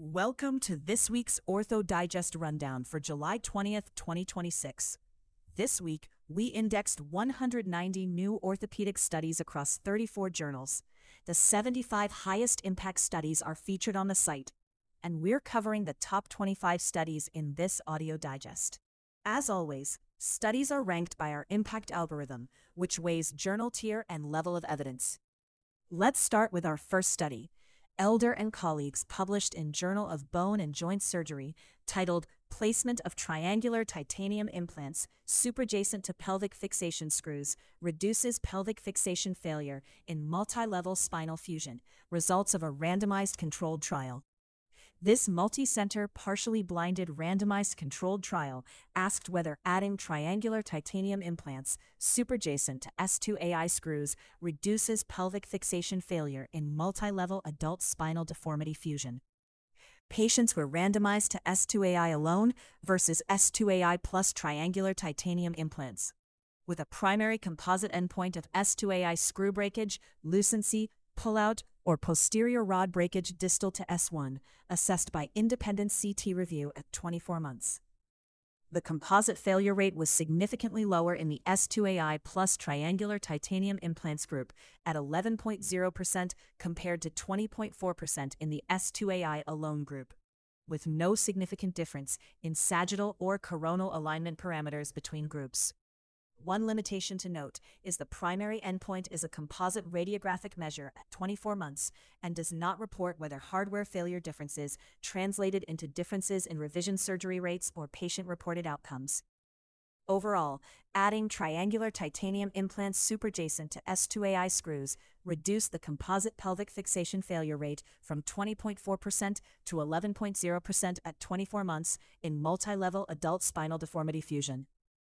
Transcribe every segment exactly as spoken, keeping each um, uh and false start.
Welcome to this week's Ortho Digest Rundown for July twentieth, twenty twenty-six. This week, we indexed one hundred ninety new orthopedic studies across thirty-four journals. The seventy-five highest impact studies are featured on the site, and we're covering the top twenty-five studies in this audio digest. As always, studies are ranked by our impact algorithm, which weighs journal tier and level of evidence. Let's start with our first study. Elder and colleagues published in Journal of Bone and Joint Surgery, titled Placement of Triangular Titanium Implants Superjacent to Pelvic Fixation Screws Reduces Pelvic Fixation Failure in Multi-Level Spinal Fusion, Results of a Randomized Controlled Trial. This multi-center, partially blinded randomized controlled trial asked whether adding triangular titanium implants superjacent to S two A I screws reduces pelvic fixation failure in multi-level adult spinal deformity fusion. Patients were randomized to S two A I alone versus S two A I plus triangular titanium implants, with a primary composite endpoint of S two A I screw breakage, lucency, pullout, or posterior rod breakage distal to S one, assessed by independent C T review at twenty-four months. The composite failure rate was significantly lower in the S two A I plus triangular titanium implants group at eleven point zero percent compared to twenty point four percent in the S two A I alone group, with no significant difference in sagittal or coronal alignment parameters between groups. One limitation to note is the primary endpoint is a composite radiographic measure at twenty-four months and does not report whether hardware failure differences translated into differences in revision surgery rates or patient-reported outcomes. Overall, adding triangular titanium implants superjacent to S two A I screws reduced the composite pelvic fixation failure rate from twenty point four percent to eleven point zero percent at twenty-four months in multi-level adult spinal deformity fusion.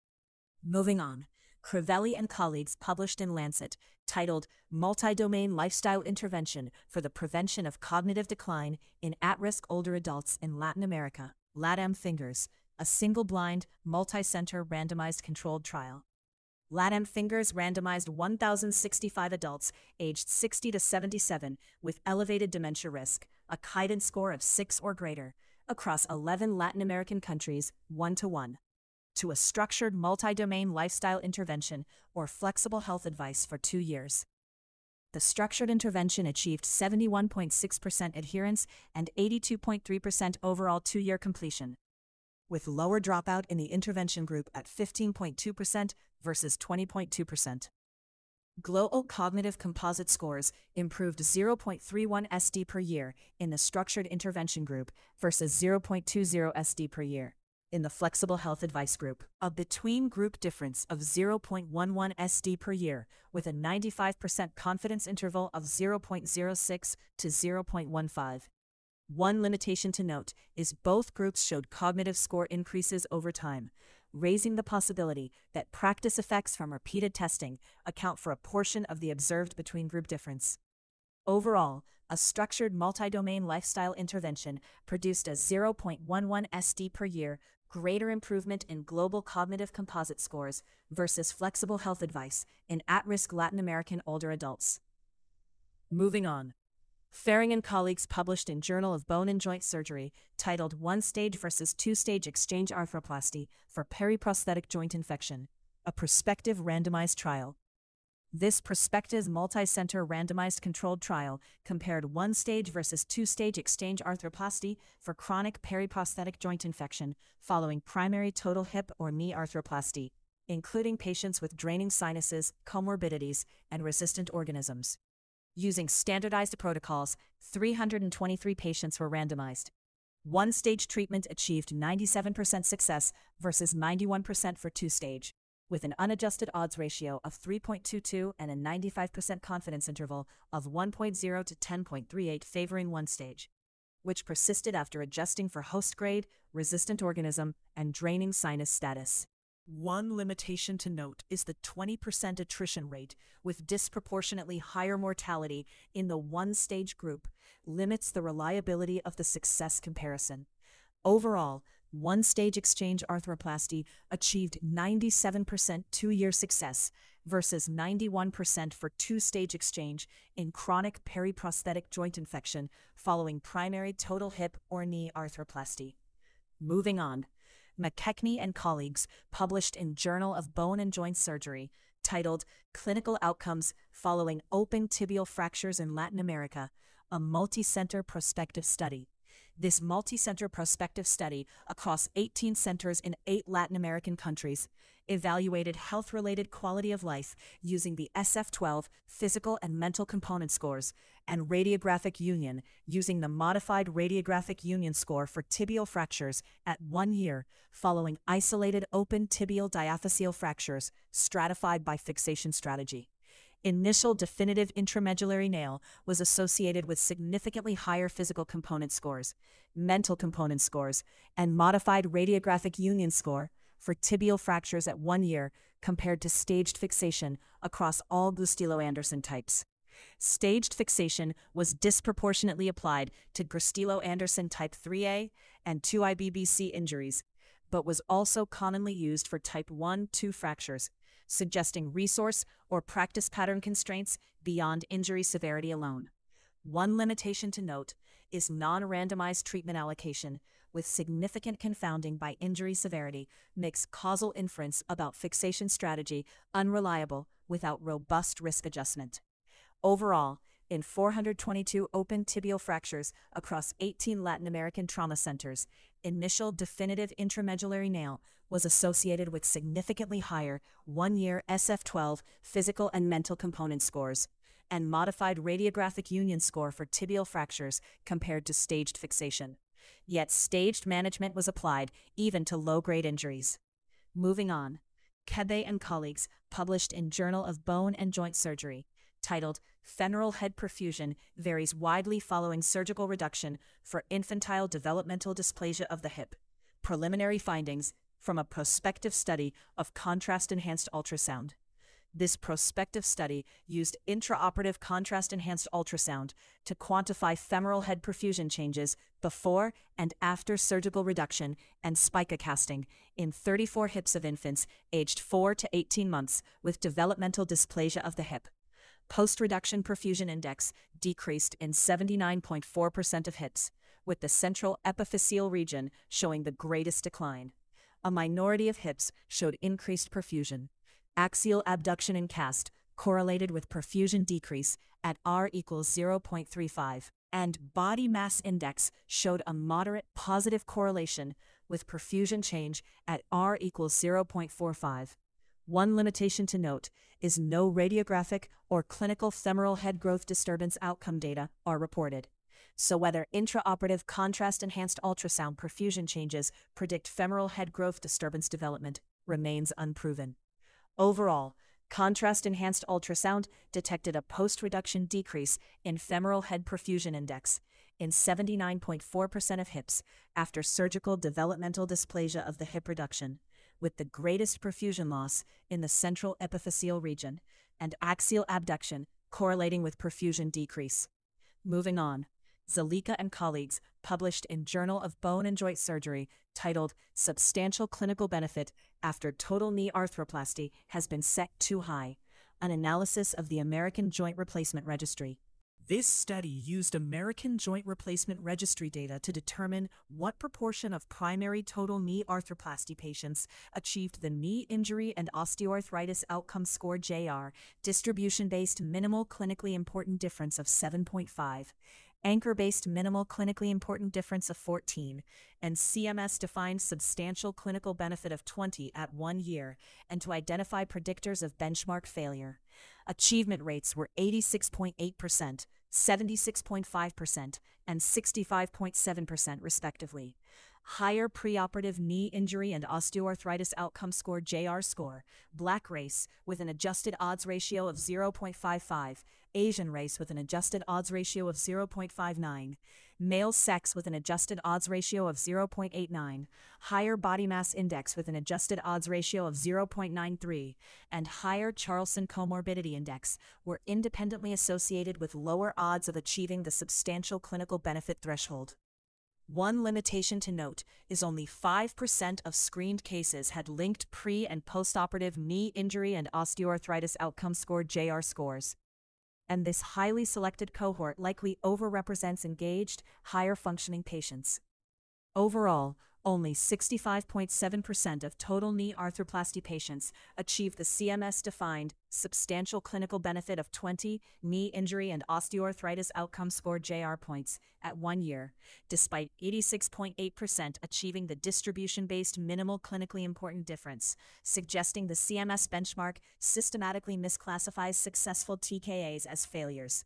Moving on, Crivelli and colleagues published in Lancet, titled Multi-Domain Lifestyle Intervention for the Prevention of Cognitive Decline in At-Risk Older Adults in Latin America, LATAM Fingers, a single-blind, multi-center randomized controlled trial. LATAM Fingers randomized one thousand sixty-five adults aged sixty to seventy-seven with elevated dementia risk, a Caidin score of six or greater, across eleven Latin American countries, one to one. To a structured multi-domain lifestyle intervention or flexible health advice for two years. The structured intervention achieved seventy-one point six percent adherence and eighty-two point three percent overall two-year completion, with lower dropout in the intervention group at fifteen point two percent versus twenty point two percent. Global cognitive composite scores improved zero point three one S D per year in the structured intervention group versus zero point two zero S D per year in the flexible health advice group, a between-group difference of zero point one one S D per year, with a ninety-five percent confidence interval of zero point zero six to zero point one five. One limitation to note is both groups showed cognitive score increases over time, raising the possibility that practice effects from repeated testing account for a portion of the observed between-group difference. Overall, a structured multi-domain lifestyle intervention produced a zero point one one S D per year greater improvement in global cognitive composite scores versus flexible health advice in at-risk Latin American older adults. Moving on. Faring and colleagues published in Journal of Bone and Joint Surgery, titled One-Stage versus Two-Stage Exchange Arthroplasty for Periprosthetic Joint Infection, a prospective randomized trial. This prospective multi-center randomized controlled trial compared one-stage versus two-stage exchange arthroplasty for chronic periprosthetic joint infection following primary total hip or knee arthroplasty, including patients with draining sinuses, comorbidities, and resistant organisms. Using standardized protocols, three hundred twenty-three patients were randomized. One-stage treatment achieved ninety-seven percent success versus ninety-one percent for two-stage, with an unadjusted odds ratio of three point two two and a ninety-five percent confidence interval of one point zero to ten point three eight favoring one stage, which persisted after adjusting for host grade, resistant organism, and draining sinus status. One limitation to note is the twenty percent attrition rate, with disproportionately higher mortality in the one-stage group, limits the reliability of the success comparison. Overall, One-stage exchange arthroplasty achieved ninety-seven percent two-year success versus ninety-one percent for two-stage exchange in chronic periprosthetic joint infection following primary total hip or knee arthroplasty. Moving on, McKechnie and colleagues published in Journal of Bone and Joint Surgery, titled Clinical Outcomes Following Open Tibial Fractures in Latin America, a multi-center prospective study. This multi-center prospective study across eighteen centers in eight Latin American countries evaluated health-related quality of life using the S F twelve physical and mental component scores and radiographic union using the modified radiographic union score for tibial fractures at one year following isolated open tibial diaphyseal fractures stratified by fixation strategy. Initial definitive intramedullary nail was associated with significantly higher physical component scores, mental component scores, and modified radiographic union score for tibial fractures at one year compared to staged fixation across all Gustilo-Anderson types. Staged fixation was disproportionately applied to Gustilo-Anderson type three A and two I B B C injuries, but was also commonly used for type one two fractures, suggesting resource or practice pattern constraints beyond injury severity alone. One limitation to note is non-randomized treatment allocation, with significant confounding by injury severity, makes causal inference about fixation strategy unreliable without robust risk adjustment. Overall, in four hundred twenty-two open tibial fractures across eighteen Latin American trauma centers, initial definitive intramedullary nail was associated with significantly higher one-year S F twelve physical and mental component scores and modified radiographic union score for tibial fractures compared to staged fixation. Yet staged management was applied even to low-grade injuries. Moving on, Kebe and colleagues published in Journal of Bone and Joint Surgery, titled Femoral Head Perfusion Varies Widely Following Surgical Reduction for Infantile Developmental Dysplasia of the Hip. Preliminary Findings from a Prospective Study of Contrast-Enhanced Ultrasound. This prospective study used intraoperative contrast-enhanced ultrasound to quantify femoral head perfusion changes before and after surgical reduction and spica casting in thirty-four hips of infants aged four to eighteen months with developmental dysplasia of the hip. Post-reduction perfusion index decreased in seventy-nine point four percent of hips, with the central epiphyseal region showing the greatest decline. A minority of hips showed increased perfusion. Axial abduction and cast correlated with perfusion decrease at R equals zero point three five, and body mass index showed a moderate positive correlation with perfusion change at R equals zero point four five. One limitation to note is no radiographic or clinical femoral head growth disturbance outcome data are reported. So whether intraoperative contrast-enhanced ultrasound perfusion changes predict femoral head growth disturbance development remains unproven. Overall, contrast-enhanced ultrasound detected a post-reduction decrease in femoral head perfusion index in seventy-nine point four percent of hips after surgical developmental dysplasia of the hip reduction, with the greatest perfusion loss in the central epiphyseal region and axial abduction correlating with perfusion decrease. Moving on, Zalika and colleagues published in Journal of Bone and Joint Surgery, titled Substantial Clinical Benefit After Total Knee Arthroplasty Has Been Set Too High, an analysis of the American Joint Replacement Registry. This study used American Joint Replacement Registry data to determine what proportion of primary total knee arthroplasty patients achieved the Knee Injury and Osteoarthritis Outcome Score J R distribution-based minimal clinically important difference of seven point five, anchor-based minimal clinically important difference of fourteen, and C M S-defined substantial clinical benefit of twenty at one year, and to identify predictors of benchmark failure. Achievement rates were eighty-six point eight percent, seventy-six point five percent, and sixty-five point seven percent respectively. Higher preoperative knee injury and osteoarthritis outcome score J R score, Black race with an adjusted odds ratio of zero point five five, Asian race with an adjusted odds ratio of zero point five nine, male sex with an adjusted odds ratio of zero point eight nine, higher body mass index with an adjusted odds ratio of zero point nine three, and higher Charlson comorbidity index were independently associated with lower odds of achieving the substantial clinical benefit threshold. One limitation to note is only five percent of screened cases had linked pre- and postoperative knee injury and osteoarthritis outcome score J R scores. And this highly selected cohort likely overrepresents engaged, higher functioning patients. Overall, only sixty-five point seven percent of total knee arthroplasty patients achieve the C M S-defined substantial clinical benefit of twenty knee injury and osteoarthritis outcome score J R points at one year, despite eighty-six point eight percent achieving the distribution-based minimal clinically important difference, suggesting the C M S benchmark systematically misclassifies successful T K As as failures.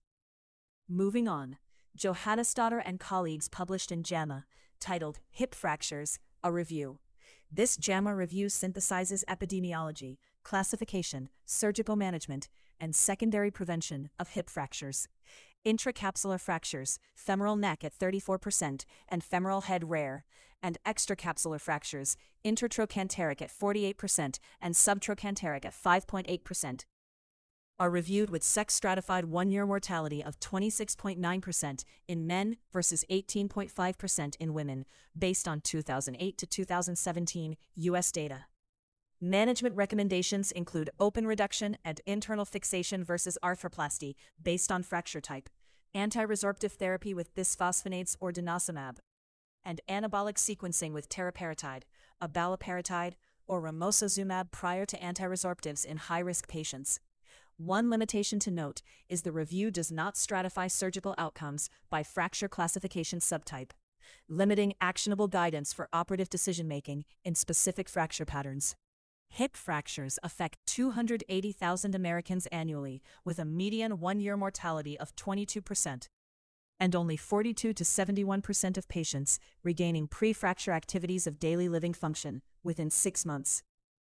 Moving on, Johannesdotter and colleagues published in JAMA, titled Hip Fractures, a Review. This JAMA review synthesizes epidemiology, classification, surgical management, and secondary prevention of hip fractures. Intracapsular fractures, femoral neck at thirty-four percent and femoral head rare, and extracapsular fractures, intertrochanteric at forty-eight percent and subtrochanteric at five point eight percent. Are reviewed with sex-stratified one-year mortality of twenty-six point nine percent in men versus eighteen point five percent in women, based on two thousand eight to two thousand seventeen U S data. Management recommendations include open reduction and internal fixation versus arthroplasty based on fracture type, anti-resorptive therapy with bisphosphonates or denosumab, and anabolic sequencing with teriparatide, abaloparatide, or ramosozumab prior to anti-resorptives in high-risk patients. One limitation to note is the review does not stratify surgical outcomes by fracture classification subtype, limiting actionable guidance for operative decision-making in specific fracture patterns. Hip fractures affect two hundred eighty thousand Americans annually, with a median one-year mortality of twenty-two percent, and only forty-two to seventy-one percent of patients regaining pre-fracture activities of daily living function within six months.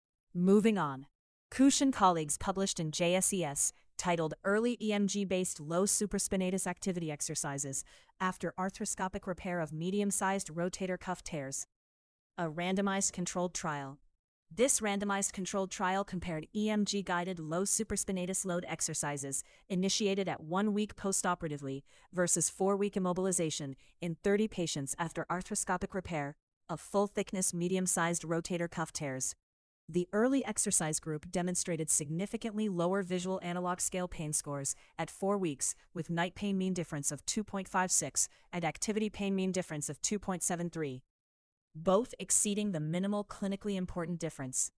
Moving on. Kush and colleagues published in J S E S, titled Early E M G-Based Low Supraspinatus Activity Exercises After Arthroscopic Repair of Medium-Sized Rotator Cuff Tears. A randomized controlled trial. This randomized controlled trial compared E M G-guided low supraspinatus load exercises initiated at one week postoperatively versus four-week immobilization in thirty patients after arthroscopic repair of full-thickness medium-sized rotator cuff tears. The early exercise group demonstrated significantly lower visual analog scale pain scores at four weeks with night pain mean difference of two point five six and activity pain mean difference of two point seven three, both exceeding the minimal clinically important difference.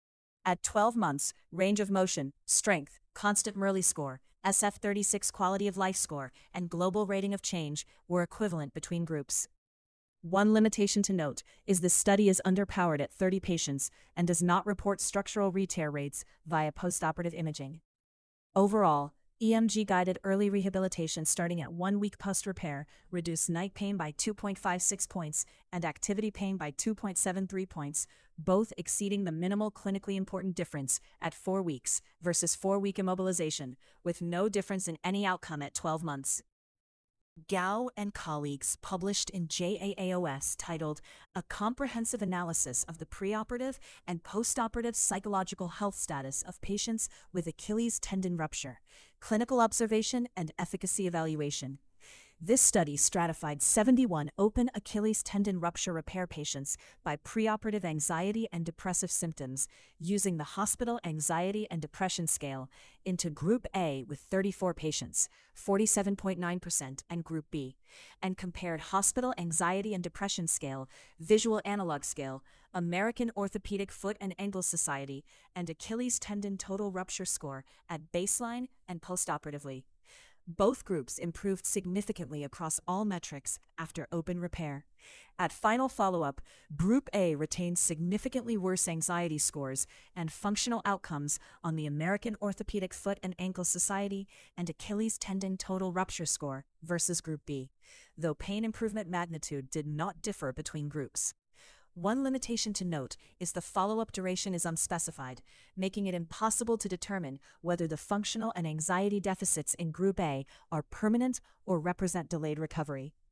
At twelve months, range of motion, strength, constant Murley score, S F thirty-six quality of life score, and global rating of change were equivalent between groups. One limitation to note is this study is underpowered at thirty patients and does not report structural re-tear rates via postoperative imaging. Overall, E M G-guided early rehabilitation starting at one week post-repair reduced night pain by two point five six points and activity pain by two point seven three points, both exceeding the minimal clinically important difference at four weeks versus four-week immobilization, with no difference in any outcome at twelve months. Gao and colleagues published in J A A O S titled A Comprehensive Analysis of the Preoperative and Postoperative Psychological Health Status of Patients with Achilles Tendon Rupture, Clinical Observation and Efficacy Evaluation. This study stratified seventy-one open Achilles tendon rupture repair patients by preoperative anxiety and depressive symptoms using the Hospital Anxiety and Depression Scale into Group A with thirty-four patients, forty-seven point nine percent, and Group B, and compared Hospital Anxiety and Depression Scale, Visual Analog Scale, American Orthopedic Foot and Ankle Society, and Achilles Tendon Total Rupture Score at baseline and postoperatively. Both groups improved significantly across all metrics after open repair. At final follow-up, Group A retained significantly worse anxiety scores and functional outcomes on the American Orthopedic Foot and Ankle Society and Achilles Tendon Total Rupture Score versus Group B, though pain improvement magnitude did not differ between groups. One limitation to note is the follow-up duration is unspecified, making it impossible to determine whether the functional and anxiety deficits in Group A are permanent or represent delayed recovery.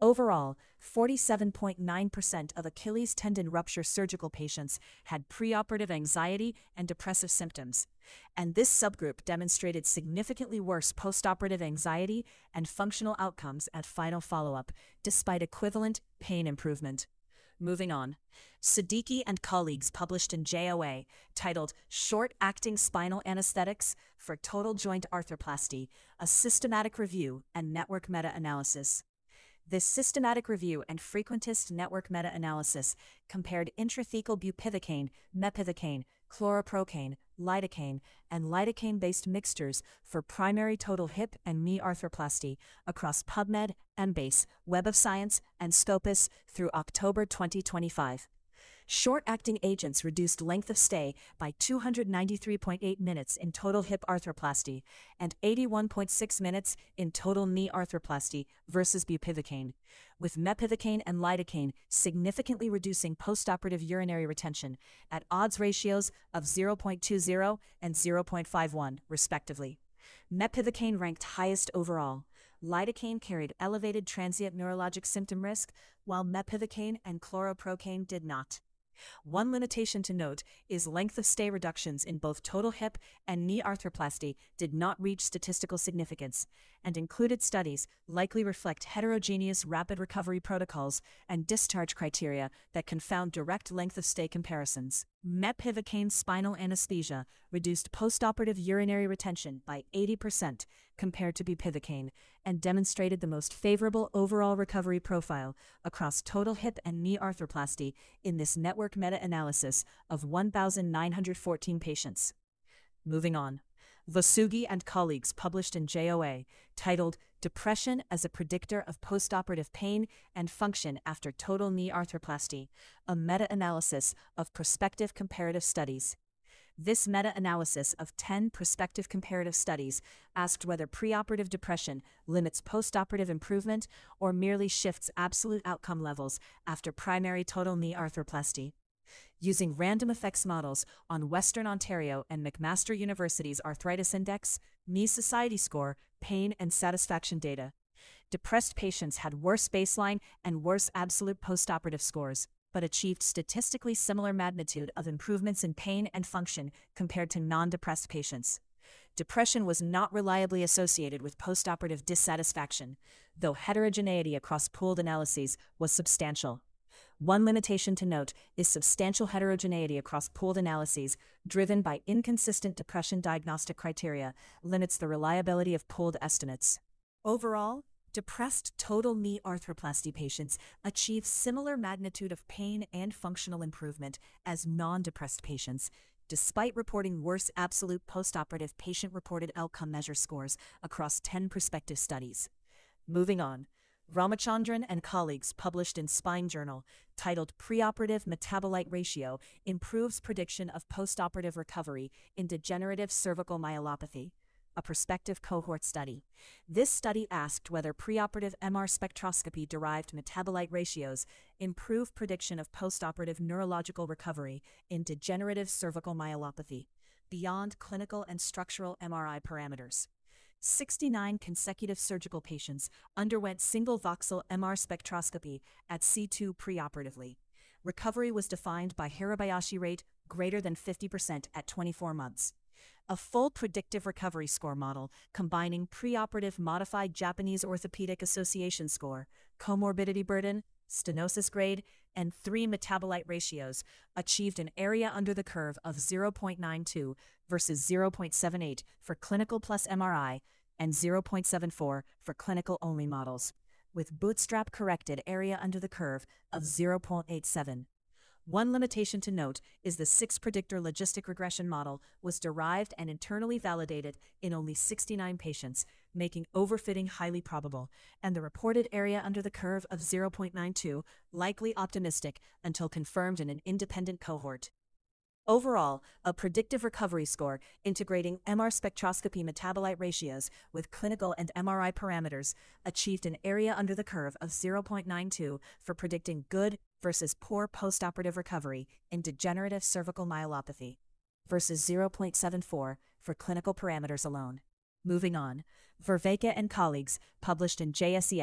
Overall, forty-seven point nine percent of Achilles tendon rupture surgical patients had preoperative anxiety and depressive symptoms, and this subgroup demonstrated significantly worse postoperative anxiety and functional outcomes at final follow-up, despite equivalent pain improvement. Moving on, Siddiqui and colleagues published in J O A, titled Short-Acting Spinal Anesthetics for Total Joint Arthroplasty, a Systematic Review and Network Meta-Analysis. This systematic review and frequentist network meta-analysis compared intrathecal bupivacaine, mepivacaine, chloroprocaine, lidocaine, and lidocaine-based mixtures for primary total hip and knee arthroplasty across PubMed, Embase, Web of Science, and Scopus through October twenty twenty-five. Short-acting agents reduced length of stay by two hundred ninety-three point eight minutes in total hip arthroplasty and eighty-one point six minutes in total knee arthroplasty versus bupivacaine, with mepivacaine and lidocaine significantly reducing postoperative urinary retention at odds ratios of zero point two zero and zero point five one, respectively. Mepivacaine ranked highest overall. Lidocaine carried elevated transient neurologic symptom risk, while mepivacaine and chloroprocaine did not. One limitation to note is length of stay reductions in both total hip and knee arthroplasty did not reach statistical significance, and included studies likely reflect heterogeneous rapid recovery protocols and discharge criteria that confound direct length of stay comparisons. Mepivacaine spinal anesthesia reduced postoperative urinary retention by eighty percent compared to bupivacaine and demonstrated the most favorable overall recovery profile across total hip and knee arthroplasty in this network meta-analysis of one thousand nine hundred fourteen patients. Moving on, Vossoughi and colleagues published in J O A, titled Depression as a Predictor of Postoperative Pain and Function After Total Knee Arthroplasty, a meta-analysis of prospective comparative studies. This meta-analysis of ten prospective comparative studies asked whether preoperative depression limits postoperative improvement or merely shifts absolute outcome levels after primary total knee arthroplasty. Using random effects models on Western Ontario and McMaster University's Arthritis Index, Knee Society Score, pain and satisfaction data, depressed patients had worse baseline and worse absolute postoperative scores, but achieved statistically similar magnitude of improvements in pain and function compared to non-depressed patients. Depression was not reliably associated with postoperative dissatisfaction, though heterogeneity across pooled analyses was substantial. One limitation to note is substantial heterogeneity across pooled analyses, driven by inconsistent depression diagnostic criteria, limits the reliability of pooled estimates. Overall, depressed total knee arthroplasty patients achieve similar magnitude of pain and functional improvement as non-depressed patients, despite reporting worse absolute postoperative patient-reported outcome measure scores across ten prospective studies. Moving on, Ramachandran and colleagues published in Spine Journal, titled Preoperative Metabolite Ratio Improves Prediction of Postoperative Recovery in Degenerative Cervical Myelopathy, a prospective cohort study. This study asked whether preoperative M R spectroscopy-derived metabolite ratios improve prediction of postoperative neurological recovery in degenerative cervical myelopathy, beyond clinical and structural M R I parameters. sixty-nine consecutive surgical patients underwent single voxel M R spectroscopy at C two preoperatively. Recovery was defined by Hirabayashi rate greater than fifty percent at twenty-four months. A full predictive recovery score model combining preoperative modified Japanese Orthopedic Association score, comorbidity burden, stenosis grade, and three metabolite ratios achieved an area under the curve of zero point nine two versus zero point seven eight for clinical plus M R I and zero point seven four for clinical-only models, with bootstrap-corrected area under the curve of zero point eight seven. One limitation to note is the six-predictor logistic regression model was derived and internally validated in only sixty-nine patients, making overfitting highly probable, and the reported area under the curve of zero point nine two likely optimistic until confirmed in an independent cohort. Overall, a predictive recovery score integrating M R spectroscopy metabolite ratios with clinical and M R I parameters achieved an area under the curve of zero point nine two for predicting good versus poor postoperative recovery in degenerative cervical myelopathy, versus zero point seven four for clinical parameters alone. Moving on, Vervaeke and colleagues published in J S E S,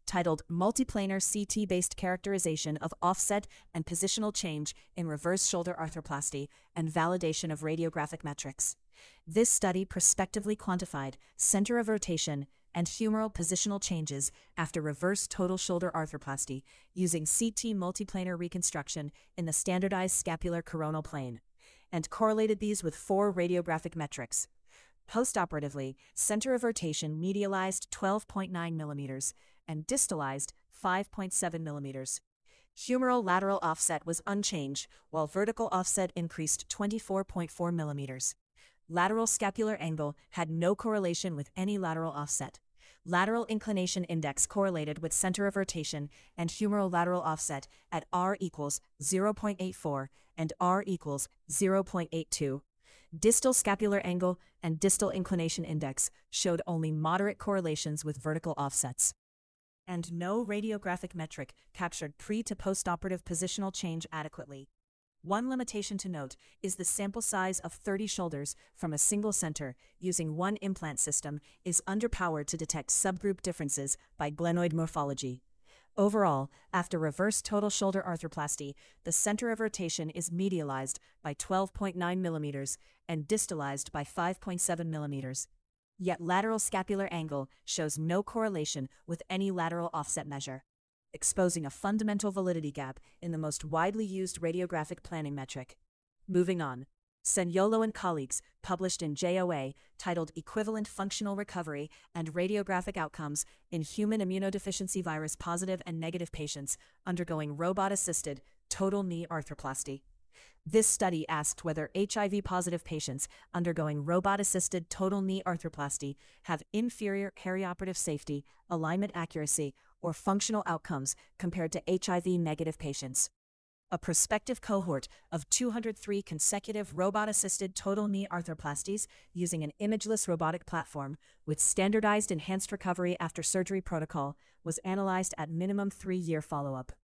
titled Multiplanar C T-Based Characterization of Offset and Positional Change in Reverse Shoulder Arthroplasty and Validation of Radiographic Metrics. This study prospectively quantified center of rotation and humeral positional changes after reverse total shoulder arthroplasty using C T multiplanar reconstruction in the standardized scapular coronal plane, and correlated these with four radiographic metrics. Postoperatively, center of rotation medialized twelve point nine millimeters and distalized five point seven millimeters. Humeral lateral offset was unchanged, while vertical offset increased twenty-four point four millimeters. Lateral scapular angle had no correlation with any lateral offset. Lateral inclination index correlated with center of rotation and humeral lateral offset at R equals zero point eight four and R equals zero point eight two. Distal scapular angle and distal inclination index showed only moderate correlations with vertical offsets. And no radiographic metric captured pre- to postoperative positional change adequately. One limitation to note is the sample size of thirty shoulders from a single center using one implant system is underpowered to detect subgroup differences by glenoid morphology. Overall, after reverse total shoulder arthroplasty, the center of rotation is medialized by twelve point nine millimeters and distalized by five point seven millimeters. Yet lateral scapular angle shows no correlation with any lateral offset measure, exposing a fundamental validity gap in the most widely used radiographic planning metric. Moving on, Seniolo and colleagues published in J O A titled Equivalent Functional Recovery and Radiographic Outcomes in Human Immunodeficiency Virus Positive and Negative Patients Undergoing Robot-Assisted Total Knee Arthroplasty. This study asked whether H I V-positive patients undergoing robot-assisted total knee arthroplasty have inferior perioperative safety, alignment accuracy, or functional outcomes compared to H I V-negative patients. A prospective cohort of two hundred three consecutive robot-assisted total knee arthroplasties using an imageless robotic platform with standardized enhanced recovery after surgery protocol was analyzed at minimum three-year follow-up.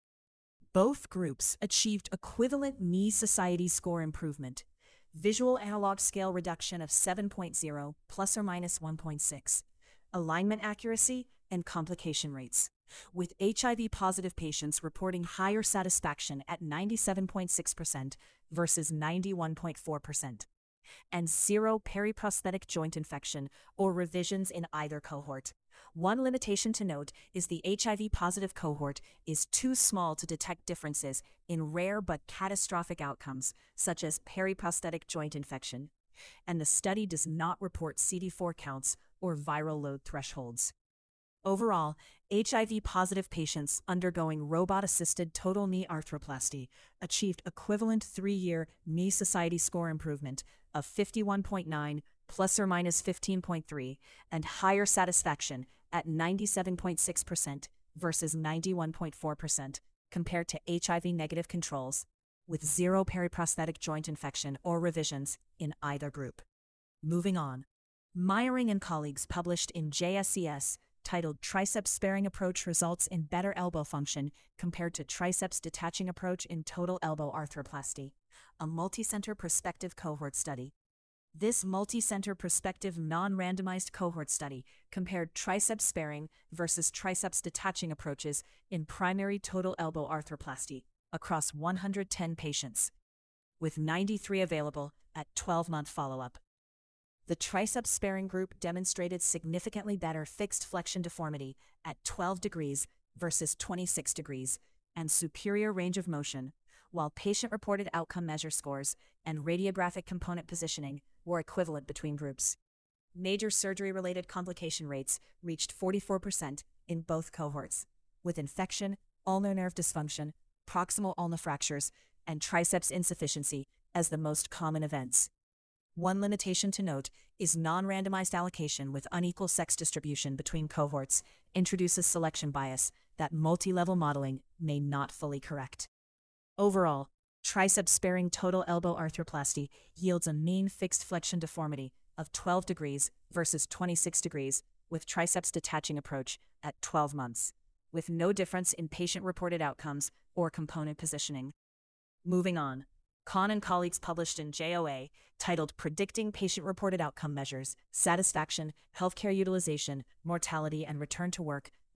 Both groups achieved equivalent Knee Society score improvement, visual analog scale reduction of seven point zero plus or minus one point six, alignment accuracy, and complication rates, with H I V-positive patients reporting higher satisfaction at ninety-seven point six percent versus ninety-one point four percent, and zero periprosthetic joint infection or revisions in either cohort. One limitation to note is the H I V-positive cohort is too small to detect differences in rare but catastrophic outcomes, such as periprosthetic joint infection, and the study does not report C D four counts or viral load thresholds. Overall, H I V-positive patients undergoing robot-assisted total knee arthroplasty achieved equivalent three-year Knee Society score improvement of fifty-one point nine plus or minus fifteen point three and higher satisfaction at ninety-seven point six percent versus ninety-one point four percent compared to H I V-negative controls, with zero periprosthetic joint infection or revisions in either group. Moving on, Meyering and colleagues published in J S E S titled Triceps Sparing Approach Results in Better Elbow Function Compared to Triceps Detaching Approach in Total Elbow Arthroplasty, a multi-center prospective cohort study. This multi-center prospective non-randomized cohort study compared triceps sparing versus triceps detaching approaches in primary total elbow arthroplasty across one hundred ten patients, with ninety-three available at twelve-month follow-up. The triceps sparing group demonstrated significantly better fixed flexion deformity at twelve degrees versus twenty-six degrees and superior range of motion, while patient-reported outcome measure scores and radiographic component positioning were equivalent between groups. Major surgery-related complication rates reached forty-four percent in both cohorts, with infection, ulnar nerve dysfunction, proximal ulna fractures, and triceps insufficiency as the most common events. One limitation to note is non-randomized allocation with unequal sex distribution between cohorts introduces selection bias that multi-level modeling may not fully correct. Overall, triceps-sparing total elbow arthroplasty yields a mean fixed flexion deformity of twelve degrees versus twenty-six degrees with triceps detaching approach at twelve months, with no difference in patient-reported outcomes or component positioning. Moving on, Kahn and colleagues published in J O A titled Predicting Patient-Reported Outcome Measures, Satisfaction, Healthcare Utilization, Mortality, and Return to Work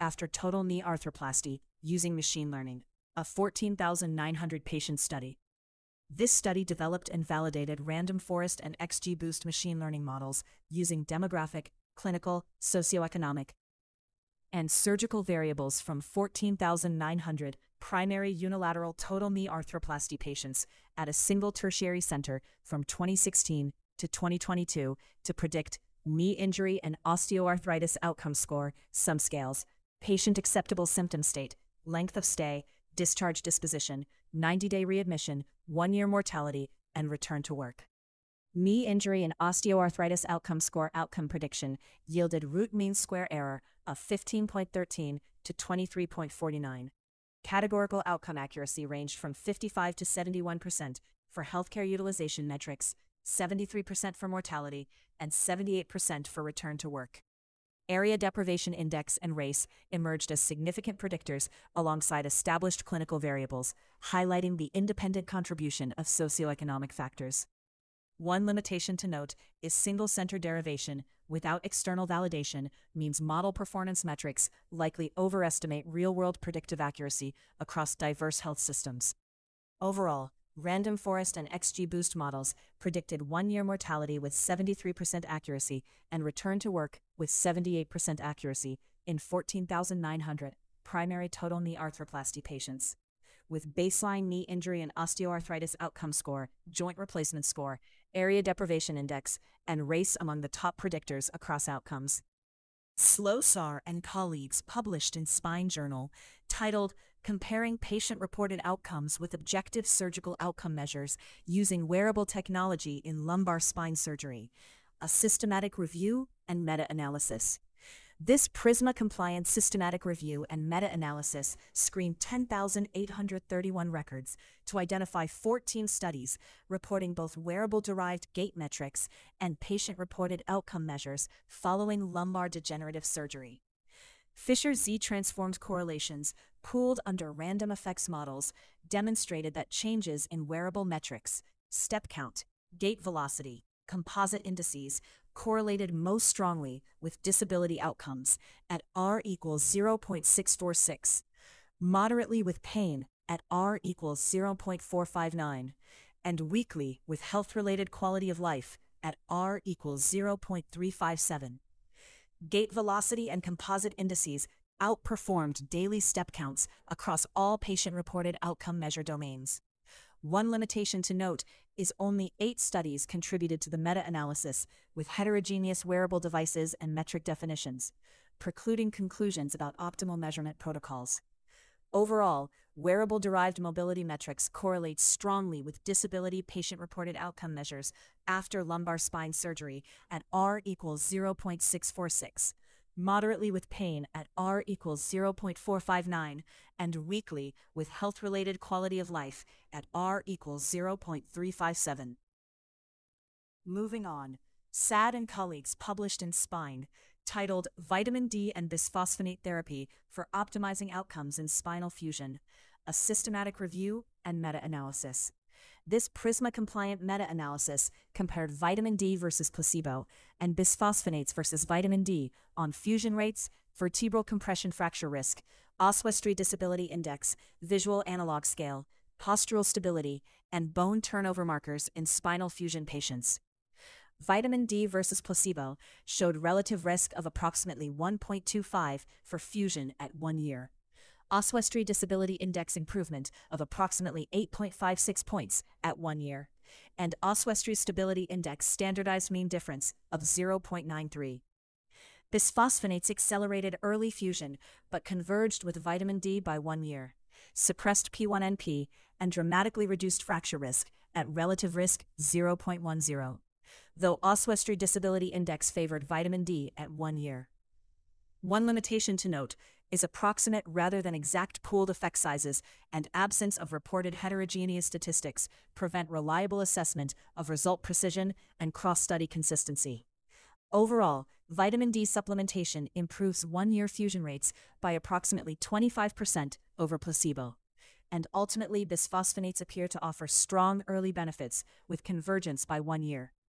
after total knee arthroplasty using machine learning, a fourteen thousand nine hundred patient study. This study developed and validated random forest and XGBoost machine learning models using demographic, clinical, socioeconomic, and surgical variables from fourteen thousand nine hundred primary unilateral total knee arthroplasty patients at a single tertiary center from twenty sixteen to twenty twenty-two to predict knee injury and osteoarthritis outcome score, subscales, patient acceptable symptom state, length of stay, discharge disposition, ninety-day readmission, one-year mortality, and return to work. Knee injury and osteoarthritis outcome score outcome prediction yielded root mean square error of fifteen point one three to twenty-three point four nine. Categorical outcome accuracy ranged from fifty-five to seventy-one percent for healthcare utilization metrics, seventy-three percent for mortality, and seventy-eight percent for return to work. Area deprivation index and race emerged as significant predictors alongside established clinical variables, highlighting the independent contribution of socioeconomic factors. One limitation to note is single-center derivation without external validation means model performance metrics likely overestimate real-world predictive accuracy across diverse health systems. Overall, random forest and XGBoost models predicted one-year mortality with seventy-three percent accuracy and return to work with seventy-eight percent accuracy in fourteen thousand nine hundred primary total knee arthroplasty patients, with baseline knee injury and osteoarthritis outcome score, joint replacement score, area deprivation index, and race among the top predictors across outcomes. Slosar and colleagues published in Spine Journal, titled Comparing Patient-Reported Outcomes with Objective Surgical Outcome Measures Using Wearable Technology in Lumbar Spine Surgery, a Systematic Review and Meta-Analysis. This PRISMA-compliant systematic review and meta-analysis screened ten thousand eight hundred thirty-one records to identify fourteen studies reporting both wearable-derived gait metrics and patient-reported outcome measures following lumbar degenerative surgery. Fisher Z-transformed correlations, pooled under random effects models, demonstrated that changes in wearable metrics, step count, gait velocity, composite indices, correlated most strongly with disability outcomes at R equals zero point six four six, moderately with pain at R equals zero point four five nine, and weakly with health-related quality of life at R equals zero point three five seven. Gait velocity and composite indices outperformed daily step counts across all patient-reported outcome measure domains. One limitation to note is only eight studies contributed to the meta-analysis with heterogeneous wearable devices and metric definitions, precluding conclusions about optimal measurement protocols. Overall, wearable-derived mobility metrics correlate strongly with disability patient-reported outcome measures after lumbar spine surgery at R equals zero point six four six, moderately with pain at R equals zero point four five nine, and weakly with health-related quality of life at R equals zero point three five seven. Moving on, Sad and colleagues published in Spine, titled Vitamin D and Bisphosphonate Therapy for Optimizing Outcomes in Spinal Fusion, a Systematic Review and Meta-Analysis. This PRISMA-compliant meta-analysis compared vitamin D versus placebo and bisphosphonates versus vitamin D on fusion rates, vertebral compression fracture risk, Oswestry Disability Index, Visual Analog Scale, postural stability, and bone turnover markers in spinal fusion patients. Vitamin D versus placebo showed relative risk of approximately one point two five for fusion at one year. Oswestry Disability Index improvement of approximately eight point five six points at one year, and Oswestry Stability Index standardized mean difference of zero point nine three. Bisphosphonates accelerated early fusion but converged with vitamin D by one year, suppressed P one N P, and dramatically reduced fracture risk at relative risk zero point one zero, though Oswestry Disability Index favored vitamin D at one year. One limitation to note is approximate rather than exact pooled effect sizes and absence of reported heterogeneous statistics prevent reliable assessment of result precision and cross-study consistency. Overall, vitamin D supplementation improves one-year fusion rates by approximately twenty-five percent over placebo, and ultimately bisphosphonates appear to offer strong early benefits with convergence by one year.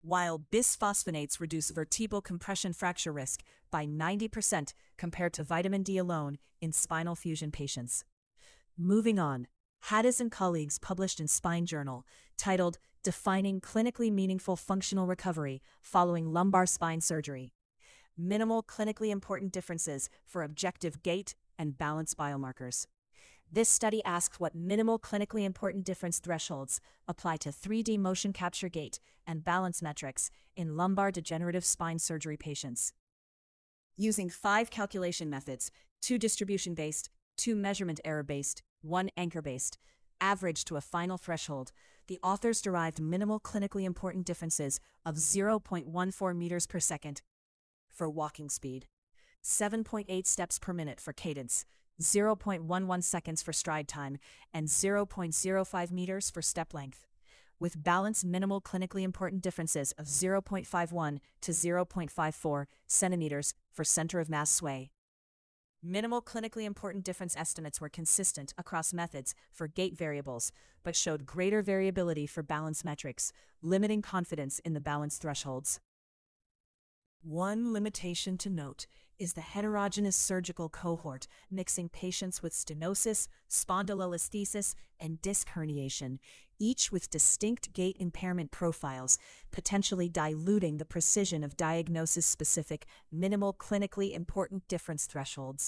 while bisphosphonates reduce vertebral compression fracture risk by ninety percent compared to vitamin D alone in spinal fusion patients. Moving on, Haddis and colleagues published in Spine Journal, titled Defining Clinically Meaningful Functional Recovery Following Lumbar Spine Surgery. Minimal clinically important differences for objective gait and balance biomarkers. This study asks what minimal clinically important difference thresholds apply to three D motion capture gait and balance metrics in lumbar degenerative spine surgery patients. Using five calculation methods, two distribution-based, two measurement error-based, one anchor-based, averaged to a final threshold, the authors derived minimal clinically important differences of zero point one four meters per second for walking speed, seven point eight steps per minute for cadence, zero point one one seconds for stride time, and zero point zero five meters for step length, with balance minimal clinically important differences of zero point five one to zero point five four centimeters for center of mass sway. Minimal clinically important difference estimates were consistent across methods for gait variables, but showed greater variability for balance metrics, limiting confidence in the balance thresholds. One limitation to note is the heterogeneous surgical cohort mixing patients with stenosis, spondylolisthesis, and disc herniation, each with distinct gait impairment profiles, potentially diluting the precision of diagnosis-specific, minimal clinically important difference thresholds.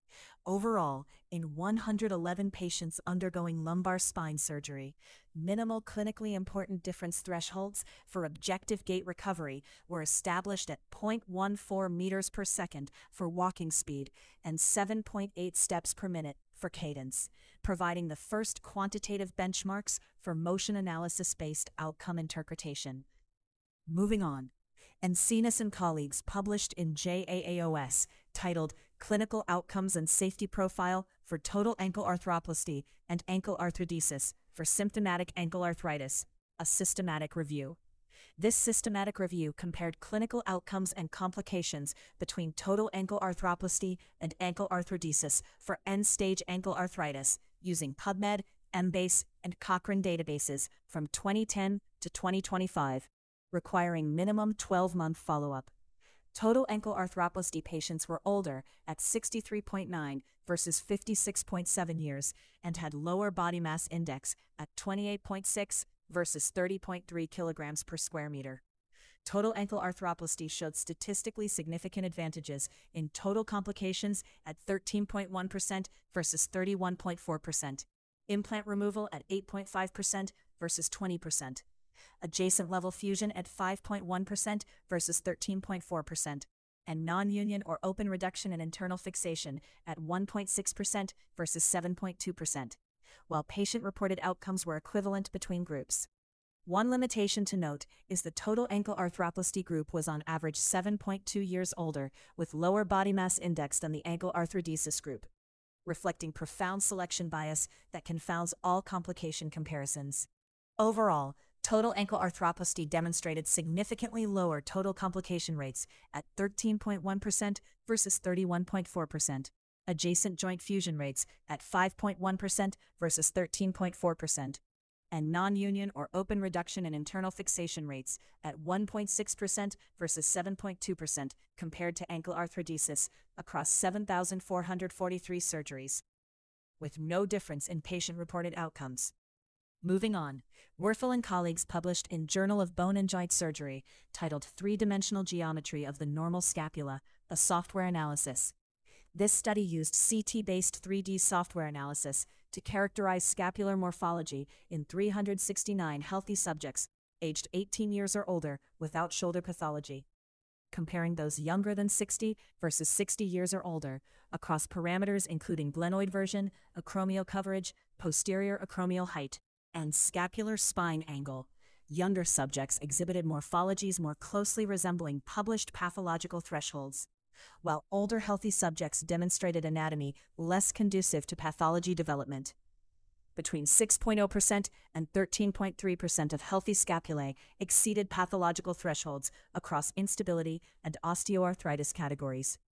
Overall, in one hundred eleven patients undergoing lumbar spine surgery, minimal clinically important difference thresholds for objective gait recovery were established at zero point one four meters per second for walking speed and seven point eight steps per minute for cadence, providing the first quantitative benchmarks for motion analysis-based outcome interpretation. Moving on, Encinas and colleagues published in J A A O S, titled Clinical Outcomes and Safety Profile for Total Ankle Arthroplasty and Ankle Arthrodesis for Symptomatic Ankle Arthritis, a systematic review. This systematic review compared clinical outcomes and complications between total ankle arthroplasty and ankle arthrodesis for end-stage ankle arthritis using PubMed, Embase, and Cochrane databases from twenty ten to twenty twenty-five, requiring minimum twelve-month follow-up. Total ankle arthroplasty patients were older at sixty-three point nine versus fifty-six point seven years and had lower body mass index at twenty-eight point six versus thirty point three kilograms per square meter. Total ankle arthroplasty showed statistically significant advantages in total complications at thirteen point one percent versus thirty-one point four percent, implant removal at eight point five percent versus twenty percent. Adjacent level fusion at five point one percent versus thirteen point four percent, and non-union or open reduction and internal fixation at one point six percent versus seven point two percent, while patient-reported outcomes were equivalent between groups. One limitation to note is the total ankle arthroplasty group was on average seven point two years older, with lower body mass index than the ankle arthrodesis group, reflecting profound selection bias that confounds all complication comparisons. Overall, total ankle arthroplasty demonstrated significantly lower total complication rates at thirteen point one percent versus thirty-one point four percent, adjacent joint fusion rates at five point one percent versus thirteen point four percent, and non-union or open reduction and internal fixation rates at one point six percent versus seven point two percent compared to ankle arthrodesis across seven thousand four hundred forty-three surgeries, with no difference in patient-reported outcomes. Moving on, Werfel and colleagues published in Journal of Bone and Joint Surgery, titled Three-Dimensional Geometry of the Normal Scapula, a Software Analysis. This study used C T-based three D software analysis to characterize scapular morphology in three hundred sixty-nine healthy subjects, aged eighteen years or older, without shoulder pathology, comparing those younger than sixty versus sixty years or older, across parameters including glenoid version, acromial coverage, posterior acromial height, and scapular spine angle. Younger subjects exhibited morphologies more closely resembling published pathological thresholds, while older healthy subjects demonstrated anatomy less conducive to pathology development. Between six point zero percent and thirteen point three percent of healthy scapulae exceeded pathological thresholds across instability and osteoarthritis categories.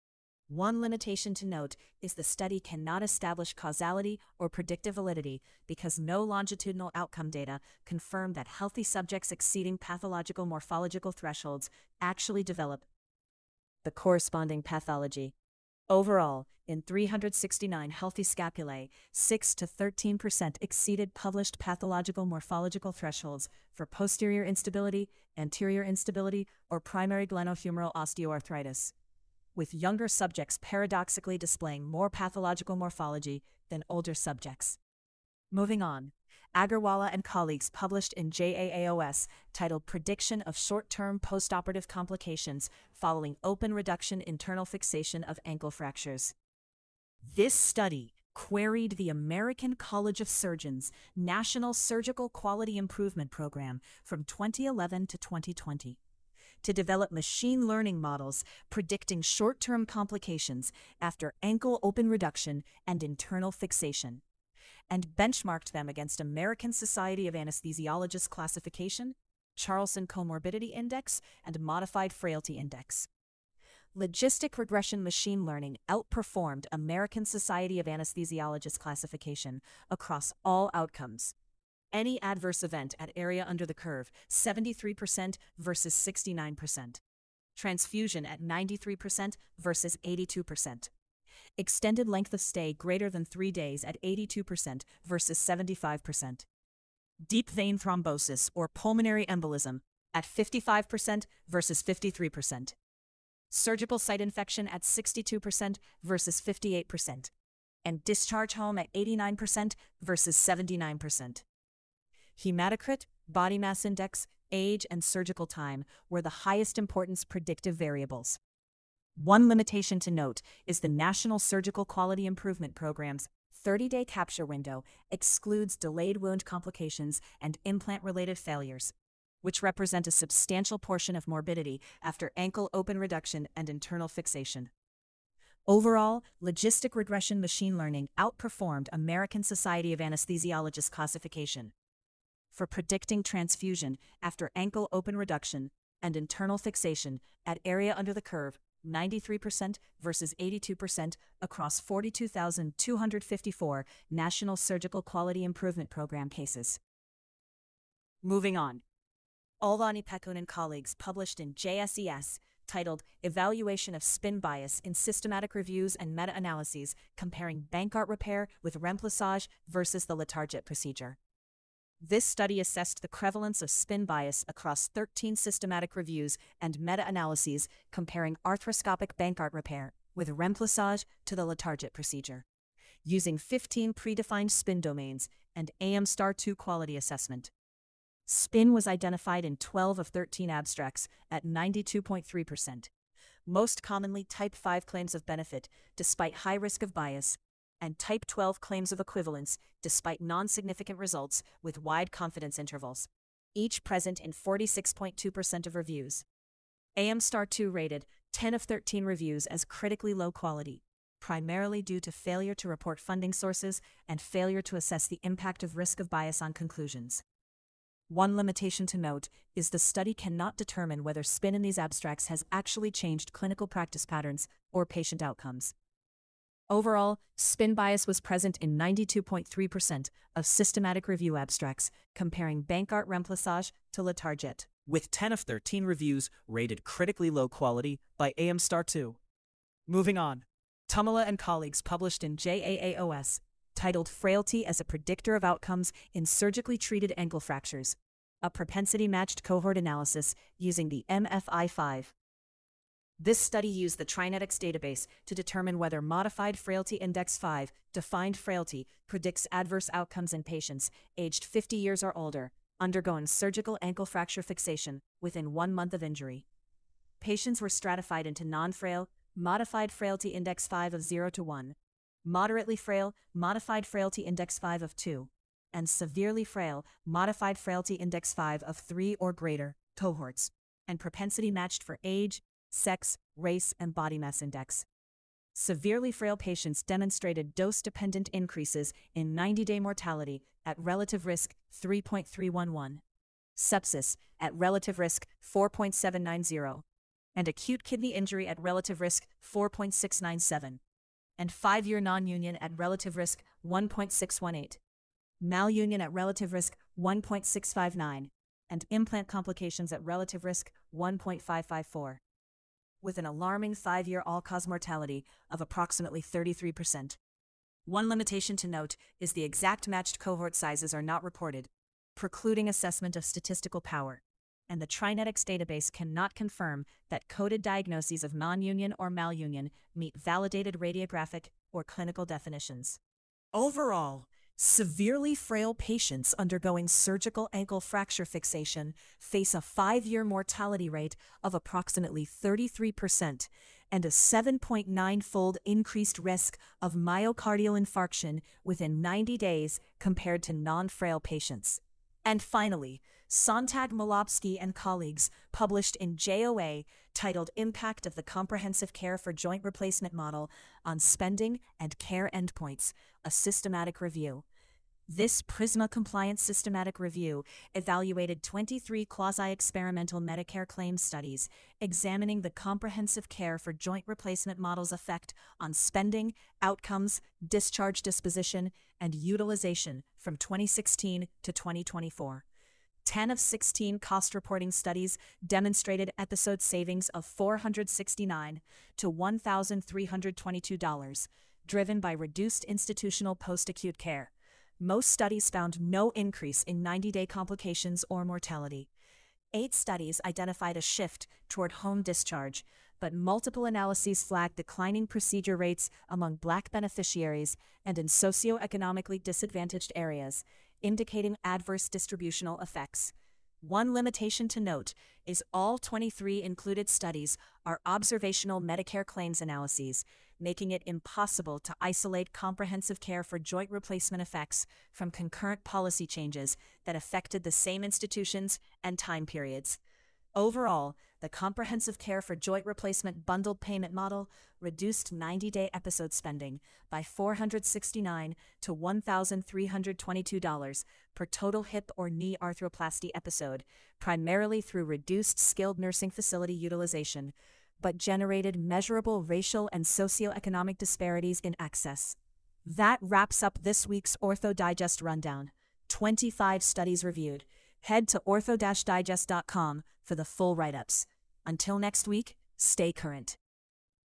One limitation to note is the study cannot establish causality or predictive validity because no longitudinal outcome data confirm that healthy subjects exceeding pathological morphological thresholds actually develop the corresponding pathology. Overall, in three hundred sixty-nine healthy scapulae, six to thirteen percent exceeded published pathological morphological thresholds for posterior instability, anterior instability, or primary glenohumeral osteoarthritis, with younger subjects paradoxically displaying more pathological morphology than older subjects. Moving on, Agarwala and colleagues published in J A A O S titled Prediction of Short-Term Postoperative Complications Following Open Reduction Internal Fixation of Ankle Fractures. This study queried the American College of Surgeons National Surgical Quality Improvement Program from twenty eleven to twenty twenty to develop machine learning models predicting short-term complications after ankle open reduction and internal fixation, and benchmarked them against American Society of Anesthesiologists classification, Charlson Comorbidity Index, and Modified Frailty Index. Logistic regression machine learning outperformed American Society of Anesthesiologists classification across all outcomes. Any adverse event at area under the curve, seventy-three percent versus sixty-nine percent. Transfusion at ninety-three percent versus eighty-two percent. Extended length of stay greater than three days at eighty-two percent versus seventy-five percent. Deep vein thrombosis or pulmonary embolism at fifty-five percent versus fifty-three percent. Surgical site infection at sixty-two percent versus fifty-eight percent. And discharge home at eighty-nine percent versus seventy-nine percent. Hematocrit, body mass index, age, and surgical time were the highest importance predictive variables. One limitation to note is the National Surgical Quality Improvement Program's thirty-day capture window excludes delayed wound complications and implant-related failures, which represent a substantial portion of morbidity after ankle open reduction and internal fixation. Overall, logistic regression machine learning outperformed American Society of Anesthesiologists classification for predicting transfusion after ankle open reduction and internal fixation at area under the curve, ninety-three percent versus eighty-two percent across forty-two thousand two hundred fifty-four National Surgical Quality Improvement Program cases. Moving on, Olvanipekun and colleagues published in J S E S titled Evaluation of Spin Bias in Systematic Reviews and Meta-Analyses Comparing Bankart Repair with Remplissage versus the Letarjet Procedure. This study assessed the prevalence of spin bias across thirteen systematic reviews and meta-analyses comparing arthroscopic Bankart repair with Remplissage to the Letarjet procedure, using fifteen predefined spin domains and A M star two quality assessment. Spin was identified in twelve of thirteen abstracts at ninety-two point three percent, most commonly type five claims of benefit despite high risk of bias, and type twelve claims of equivalence despite non-significant results with wide confidence intervals, each present in forty-six point two percent of reviews. A M star two rated ten of thirteen reviews as critically low quality, primarily due to failure to report funding sources and failure to assess the impact of risk of bias on conclusions. One limitation to note is the study cannot determine whether spin in these abstracts has actually changed clinical practice patterns or patient outcomes. Overall, spin bias was present in ninety-two point three percent of systematic review abstracts comparing Bankart Remplissage to Letarjet, with ten of thirteen reviews rated critically low quality by A M star two. Moving on, Tumala and colleagues published in J A A O S titled Frailty as a Predictor of Outcomes in Surgically Treated Ankle Fractures, a propensity-matched cohort analysis using the M F I five. This study used the Trinetics database to determine whether Modified Frailty Index five, defined frailty, predicts adverse outcomes in patients aged fifty years or older, undergoing surgical ankle fracture fixation within one month of injury. Patients were stratified into non-frail, Modified Frailty Index five of zero to one, moderately frail, Modified Frailty Index five of two, and severely frail, Modified Frailty Index five of three or greater cohorts, and propensity matched for age, sex, race, and body mass index. Severely frail patients demonstrated dose-dependent increases in ninety-day mortality at relative risk three point three one one, sepsis at relative risk four point seven nine zero, and acute kidney injury at relative risk four point six nine seven, and five-year non-union at relative risk one point six one eight, malunion at relative risk one point six five nine, and implant complications at relative risk one point five five four, with an alarming five-year all-cause mortality of approximately thirty-three percent. One limitation to note is the exact matched cohort sizes are not reported, precluding assessment of statistical power, and the TriNetX database cannot confirm that coded diagnoses of non-union or malunion meet validated radiographic or clinical definitions. Overall, severely frail patients undergoing surgical ankle fracture fixation face a five-year mortality rate of approximately thirty-three percent and a seven point nine-fold increased risk of myocardial infarction within ninety days compared to non-frail patients. And finally, Sontag Malobsky and colleagues published in J O A titled Impact of the Comprehensive Care for Joint Replacement Model on Spending and Care Endpoints, a systematic review. This PRISMA-compliant systematic review evaluated twenty-three quasi-experimental Medicare claims studies examining the comprehensive care for joint replacement model's effect on spending, outcomes, discharge disposition, and utilization from twenty sixteen to twenty twenty-four. ten of sixteen cost-reporting studies demonstrated episode savings of four hundred sixty-nine to one thousand three hundred twenty-two dollars, driven by reduced institutional post-acute care. Most studies found no increase in ninety-day complications or mortality. Eight studies identified a shift toward home discharge, but multiple analyses flagged declining procedure rates among Black beneficiaries and in socioeconomically disadvantaged areas, indicating adverse distributional effects. One limitation to note is all twenty-three included studies are observational Medicare claims analyses, making it impossible to isolate comprehensive care for joint replacement effects from concurrent policy changes that affected the same institutions and time periods. Overall, the comprehensive care for joint replacement bundled payment model reduced ninety-day episode spending by four hundred sixty-nine to one thousand three hundred twenty-two dollars per total hip or knee arthroplasty episode, primarily through reduced skilled nursing facility utilization, but generated measurable racial and socioeconomic disparities in access. That wraps up this week's Ortho Digest Rundown. twenty-five studies reviewed. Head to ortho dash digest dot com for the full write-ups. Until next week, stay current.